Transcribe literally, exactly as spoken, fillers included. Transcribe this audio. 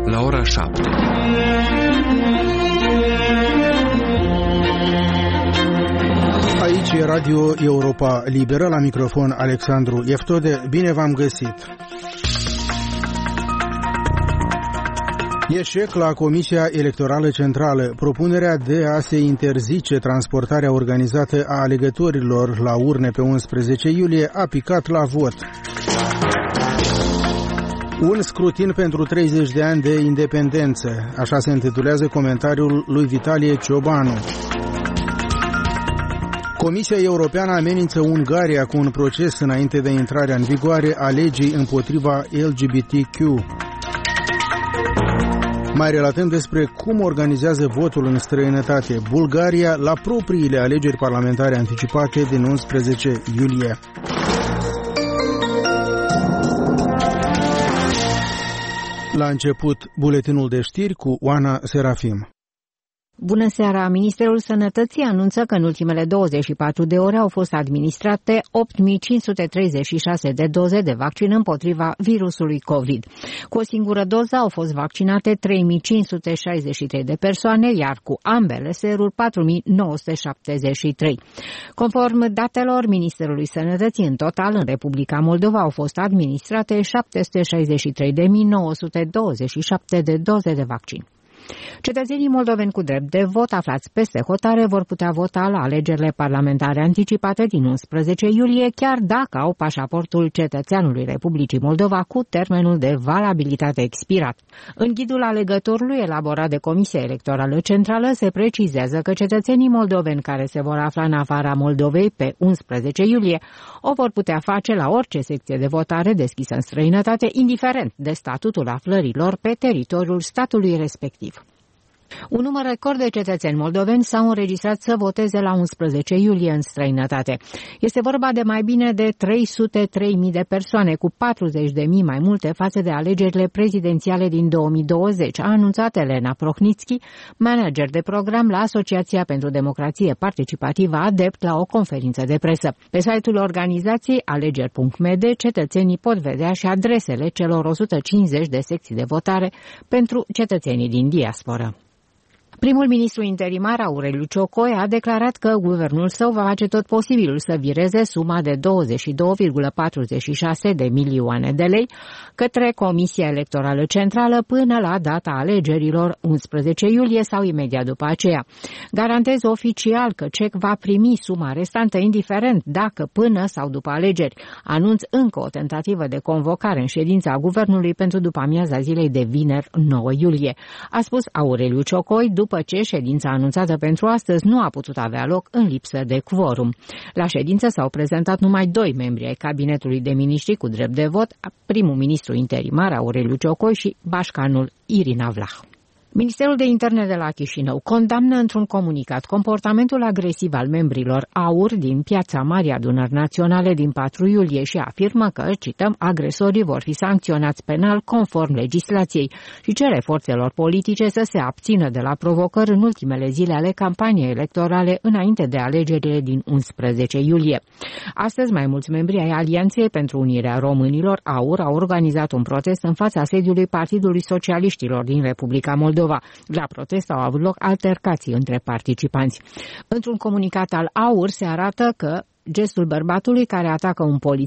la ora șapte. Aici e Radio Europa Liberă, la microfon Alexandru Ieftode. Bine v-am găsit! Eșec la Comisia Electorală Centrală. Propunerea de a se interzice transportarea organizată a alegătorilor la urne pe unsprezece iulie a picat la vot. Un scrutin pentru treizeci de ani de independență. Așa se intitulează comentariul lui Vitalie Ciobanu. Comisia Europeană amenință Ungaria cu un proces înainte de intrarea în vigoare a legii împotriva L G B T Q. Mai relatăm despre cum organizează votul în străinătate Bulgaria la propriile alegeri parlamentare anticipate din unsprezece iulie. La început, buletinul de știri cu Oana Serafim. Bună seara! Ministerul Sănătății anunță că în ultimele douăzeci și patru de ore au fost administrate opt mii cinci sute treizeci și șase de doze de vaccin împotriva virusului COVID. Cu o singură doză au fost vaccinate trei mii cinci sute șaizeci și trei de persoane, iar cu ambele seruri patru mii nouă sute șaptezeci și trei. Conform datelor Ministerului Sănătății, în total în Republica Moldova au fost administrate șapte sute șaizeci și trei de mii nouă sute douăzeci și șapte de doze de vaccin. Cetățenii moldoveni cu drept de vot aflați peste hotare vor putea vota la alegerile parlamentare anticipate din unsprezece iulie, chiar dacă au pașaportul cetățeanului Republicii Moldova cu termenul de valabilitate expirat. În ghidul alegătorului elaborat de Comisia Electorală Centrală se precizează că cetățenii moldoveni care se vor afla în afara Moldovei pe unsprezece iulie o vor putea face la orice secție de votare deschisă în străinătate, indiferent de statutul aflărilor pe teritoriul statului respectiv. Un număr record de cetățeni moldoveni s-au înregistrat să voteze la unsprezece iulie în străinătate. Este vorba de mai bine de trei sute trei mii de persoane, cu patruzeci de mii mai multe față de alegerile prezidențiale din două mii douăzeci, a anunțat Elena Prohnitski, manager de program la Asociația pentru Democrație Participativă ADEPT, la o conferință de presă. Pe site-ul organizației alegeri punct m d, cetățenii pot vedea și adresele celor o sută cincizeci de secții de votare pentru cetățenii din diasporă. Primul ministru interimar Aureliu Ciocoi a declarat că guvernul său va face tot posibilul să vireze suma de douăzeci și doi virgulă patruzeci și șase de milioane de lei către Comisia Electorală Centrală până la data alegerilor unsprezece iulie sau imediat după aceea. Garantez oficial că C E C va primi suma restantă indiferent dacă până sau după alegeri. Anunț încă o tentativă de convocare în ședința guvernului pentru după amiaza zilei de vineri nouă iulie, a spus Aureliu Ciocoi, după ce ședința anunțată pentru astăzi nu a putut avea loc în lipsă de quorum. La ședință s-au prezentat numai doi membri ai cabinetului de miniștri cu drept de vot, primul ministru interimar Aureliu Ciocoi și bașcanul Irina Vlah. Ministerul de Interne de la Chișinău condamnă într-un comunicat comportamentul agresiv al membrilor AUR din Piața Marii Adunări Naționale din patru iulie și afirmă că, cităm, agresorii vor fi sancționați penal conform legislației și cere forțelor politice să se abțină de la provocări în ultimele zile ale campaniei electorale înainte de alegerile din unsprezece iulie. Astăzi, mai mulți membri ai Alianței pentru Unirea Românilor, AUR, au organizat un protest în fața sediului Partidului Socialiștilor din Republica Moldova. La protest au avut loc altercații între participanți. Într-un comunicat al AUR se arată că gestul bărbatului care atacă un polițist